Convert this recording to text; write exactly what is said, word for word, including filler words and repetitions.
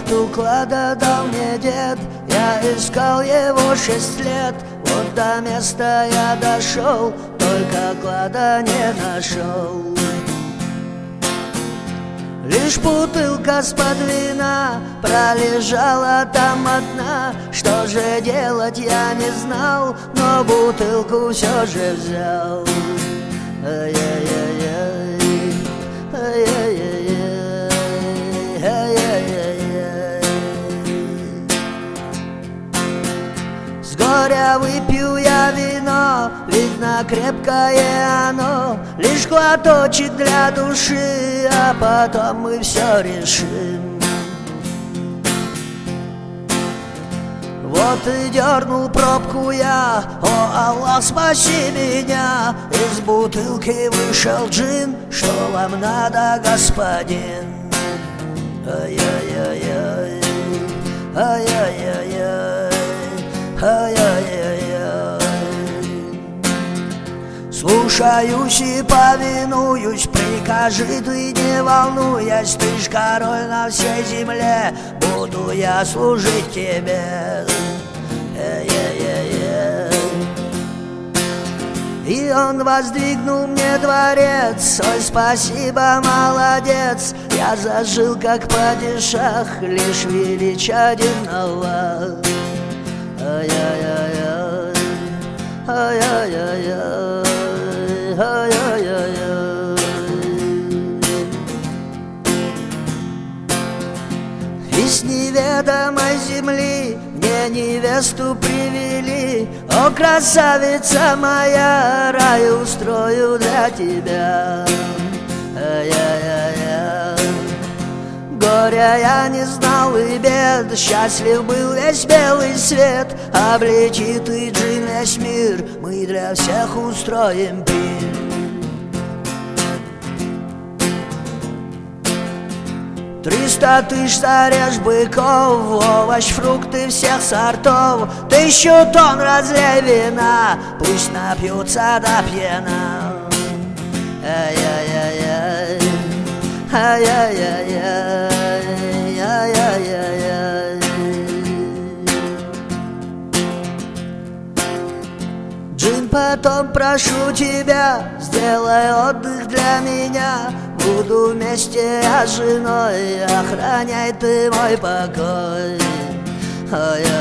Эту клада дал мне дед, я искал его шесть лет. Вот до места я дошел, только клада не нашел. Лишь бутылка с-под вина пролежала там одна. Что же делать я не знал, но бутылку все же взял. Ай-яй-яй-яй, ай-яй-яй-яй, ай-яй-яй-яй. С горя выпью я вино, видно крепкое оно. Лишь глоточек для души, а потом мы все решим. Вот и дернул пробку я, о Аллах, спаси меня. Из бутылки вышел джин, что вам надо, господин? Ай-яй-яй-яй, ай-яй-яй-яй, ай-яй-яй-яй. Слушаюсь и повинуюсь, прикажи ты, не волнуясь. Ты ж король на всей земле, буду я служить тебе. Э-э-э-э. И он воздвигнул мне дворец. Ой, спасибо, молодец. Я зажил как падишах, лишь величателен Аллах. Ай-яй-яй-яй, ай-яй-яй-яй, ай-яй-яй-яй. Из неведомой земли мне невесту привели. О, красавица моя, рай устрою для тебя. Ай-яй-яй-яй. Горя я не знал и бед, счастлив был весь белый свет. Облечи ты, джин, весь мир, мы для всех устроим пир. Триста тысяч зарежь быков, овощ, фрукты всех сортов. Тысячу тонн разлей вина, пусть напьются до пьяна. Ай-яй-яй-яй, ай-яй-яй-яй, ай-яй-яй-яй. Джин, потом прошу тебя, сделай отдых для меня. Буду вместе я с женой, охраняй ты мой покой. Ай-яй-яй.